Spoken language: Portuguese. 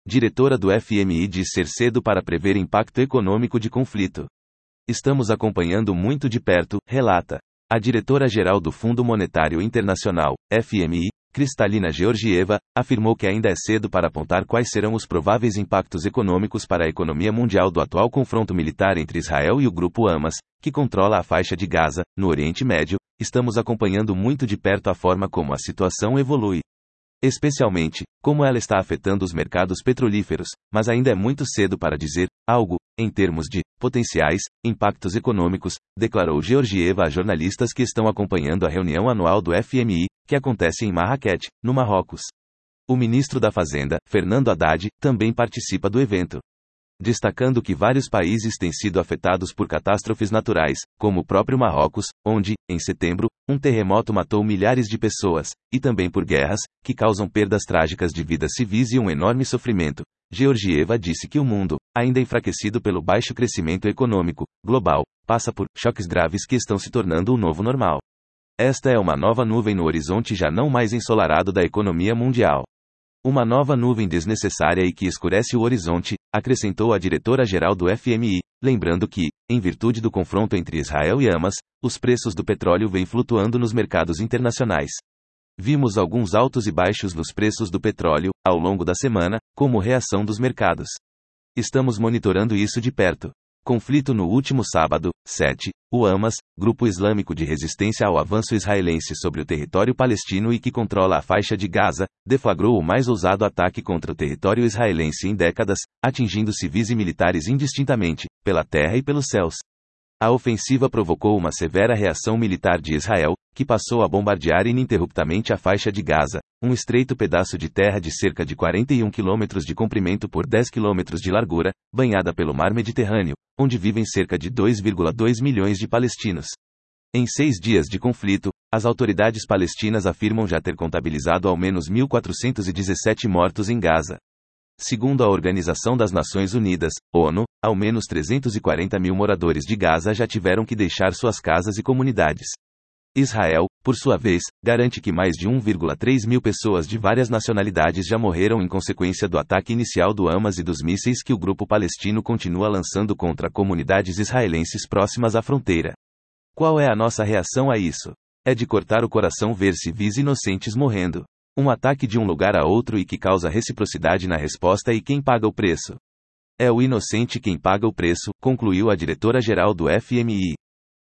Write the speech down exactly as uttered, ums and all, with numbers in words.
diretora do F M I, diz ser cedo para prever impacto econômico de conflito. Estamos acompanhando muito de perto, relata a diretora-geral do Fundo Monetário Internacional, F M I, Kristalina Georgieva, afirmou que ainda é cedo para apontar quais serão os prováveis impactos econômicos para a economia mundial do atual confronto militar entre Israel e o grupo Hamas, que controla a faixa de Gaza, no Oriente Médio. Estamos acompanhando muito de perto a forma como a situação evolui, especialmente como ela está afetando os mercados petrolíferos, mas ainda é muito cedo para dizer algo em termos de potenciais impactos econômicos, declarou Georgieva a jornalistas que estão acompanhando a reunião anual do F M I, que acontece em Marrakech, no Marrocos. O ministro da Fazenda, Fernando Haddad, também participa do evento, destacando que vários países têm sido afetados por catástrofes naturais, como o próprio Marrocos, onde, em setembro, um terremoto matou milhares de pessoas, e também por guerras, que causam perdas trágicas de vidas civis e um enorme sofrimento. Georgieva disse que o mundo, ainda enfraquecido pelo baixo crescimento econômico global, passa por choques graves que estão se tornando o novo normal. Esta é uma nova nuvem no horizonte já não mais ensolarado da economia mundial. Uma nova nuvem desnecessária e que escurece o horizonte, acrescentou a diretora-geral do F M I, lembrando que, em virtude do confronto entre Israel e Hamas, os preços do petróleo vêm flutuando nos mercados internacionais. Vimos alguns altos e baixos nos preços do petróleo, ao longo da semana, como reação dos mercados. Estamos monitorando isso de perto. Conflito no último sábado, sete, o Hamas, grupo islâmico de resistência ao avanço israelense sobre o território palestino e que controla a faixa de Gaza, deflagrou o mais ousado ataque contra o território israelense em décadas, atingindo civis e militares indistintamente, pela terra e pelos céus. A ofensiva provocou uma severa reação militar de Israel, que passou a bombardear ininterruptamente a faixa de Gaza, um estreito pedaço de terra de cerca de quarenta e um quilômetros de comprimento por dez quilômetros de largura, banhada pelo mar Mediterrâneo, onde vivem cerca de dois vírgula dois milhões de palestinos. Em seis dias de conflito, as autoridades palestinas afirmam já ter contabilizado ao menos mil quatrocentos e dezessete mortos em Gaza. Segundo a Organização das Nações Unidas, ONU, ao menos trezentos e quarenta mil moradores de Gaza já tiveram que deixar suas casas e comunidades. Israel, por sua vez, garante que mais de um vírgula três mil pessoas de várias nacionalidades já morreram em consequência do ataque inicial do Hamas e dos mísseis que o grupo palestino continua lançando contra comunidades israelenses próximas à fronteira. Qual é a nossa reação a isso? É de cortar o coração ver civis inocentes morrendo. Um ataque de um lugar a outro e que causa reciprocidade na resposta e quem paga o preço? É o inocente quem paga o preço, concluiu a diretora-geral do F M I.